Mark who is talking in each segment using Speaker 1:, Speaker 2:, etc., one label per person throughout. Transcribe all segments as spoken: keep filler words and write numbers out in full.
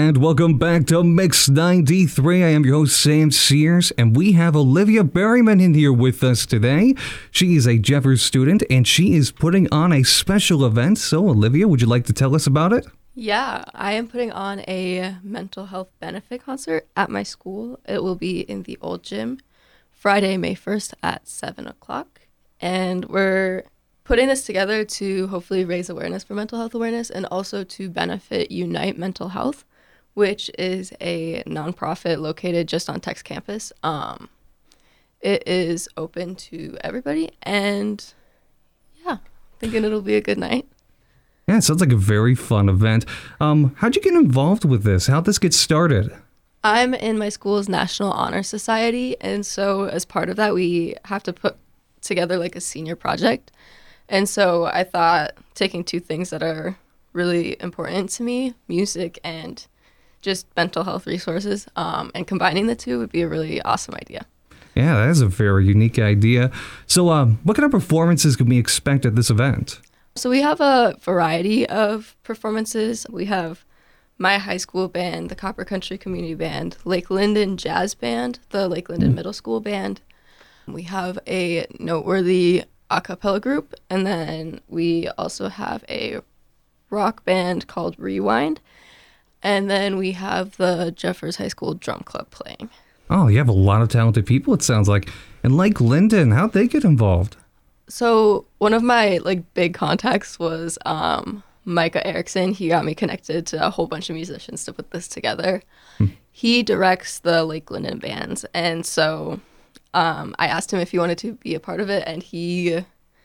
Speaker 1: And welcome back to Mix ninety-three. I am your host, Sam Sears, and we have Olivia Berryman in here with us today. She is a Jeffers student, and she is putting on a special event. So, Olivia, would you like to tell us about it?
Speaker 2: Yeah, I am putting on a mental health benefit concert at my school. It will be in the old gym Friday, May first at seven o'clock. And we're putting this together to hopefully raise awareness for mental health awareness and also to benefit Unite Mental Health, which is a nonprofit located just on Tech's campus. Um, it is open to everybody, and yeah, thinking it'll be a good night.
Speaker 1: Yeah, it sounds like a very fun event. Um, how'd you get involved with this? How'd this get started?
Speaker 2: I'm in my school's National Honor Society, and so as part of that, we have to put together like a senior project. And so I thought taking two things that are really important to me, music and just mental health resources, um, and combining the two would be a really awesome idea.
Speaker 1: Yeah, that is a very unique idea. So um, what kind of performances can we expect at this event?
Speaker 2: So we have a variety of performances. We have my high school band, the Copper Country Community Band, Lake Linden Jazz Band, the Lake Linden mm. Middle School Band. We have a noteworthy a cappella group, and then we also have a rock band called Rewind, and then we have the Jeffers High School Drum Club playing.
Speaker 1: Oh, you have a lot of talented people, it sounds like. And Lake Linden, how'd they get involved?
Speaker 2: So one of my like big contacts was um, Micah Erickson. He got me connected to a whole bunch of musicians to put this together. Hmm. He directs the Lake Linden bands, and so Um, I asked him if he wanted to be a part of it, and he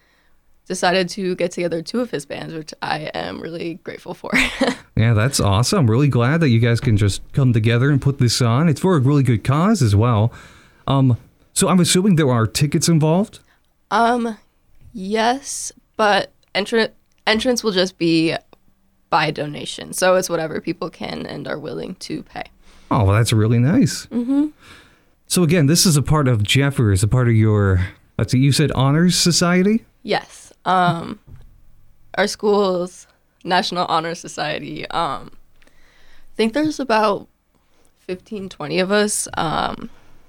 Speaker 2: decided to get together two of his bands, which I am really grateful for.
Speaker 1: Yeah, that's awesome. I'm really glad that you guys can just come together and put this on. It's for a really good cause as well. Um, so I'm assuming there are tickets involved?
Speaker 2: Um, yes, but entr- entrance will just be by donation. So it's whatever people can and are willing to pay.
Speaker 1: Oh, well, that's really nice.
Speaker 2: Mm-hmm.
Speaker 1: So again, this is a part of Jeffers, a part of your, let's see, you said Honors Society?
Speaker 2: Yes. Um, our school's National Honor Society. Um, I think there's about fifteen, twenty of us. Um,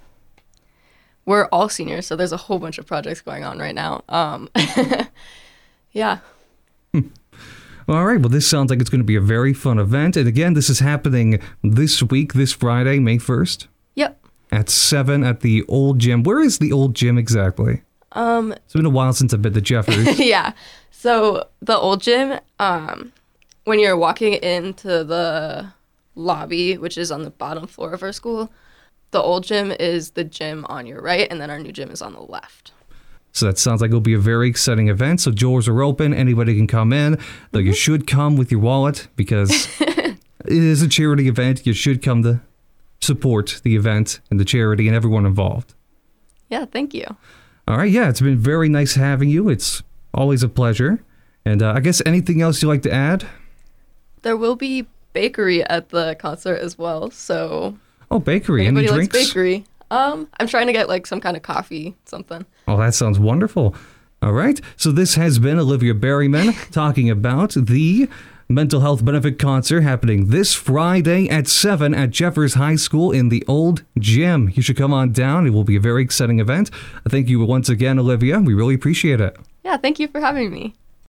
Speaker 2: we're all seniors, so there's a whole bunch of projects going on right now. Um, yeah.
Speaker 1: Hmm. All right. Well, this sounds like it's going to be a very fun event. And again, this is happening this week, this Friday, May first.
Speaker 2: Yep.
Speaker 1: At seven at the old gym. Where is the old gym exactly?
Speaker 2: Um,
Speaker 1: it's been a while since I've been to Jeffers.
Speaker 2: Yeah. So the old gym, um, when you're walking into the lobby, which is on the bottom floor of our school, the old gym is the gym on your right, and then our new gym is on the left.
Speaker 1: So that sounds like it'll be a very exciting event. So doors are open. Anybody can come in. Though mm-hmm. you should come with your wallet because it is a charity event. You should come to support the event and the charity and everyone involved.
Speaker 2: Yeah, thank you.
Speaker 1: All right, yeah, it's been very nice having you. It's always a pleasure. And uh, I guess anything else you'd like to add?
Speaker 2: There will be bakery at the concert as well, so...
Speaker 1: Oh, bakery.
Speaker 2: Anybody
Speaker 1: Any
Speaker 2: likes
Speaker 1: drinks?
Speaker 2: bakery. Um, I'm trying to get like some kind of coffee, something.
Speaker 1: Oh, that sounds wonderful. All right, so this has been Olivia Berryman talking about the mental health benefit concert happening this Friday at seven at Jeffers High School in the old gym. You should come on down. It will be a very exciting event. Thank you once again, Olivia. We really appreciate it.
Speaker 2: Yeah, thank you for having me.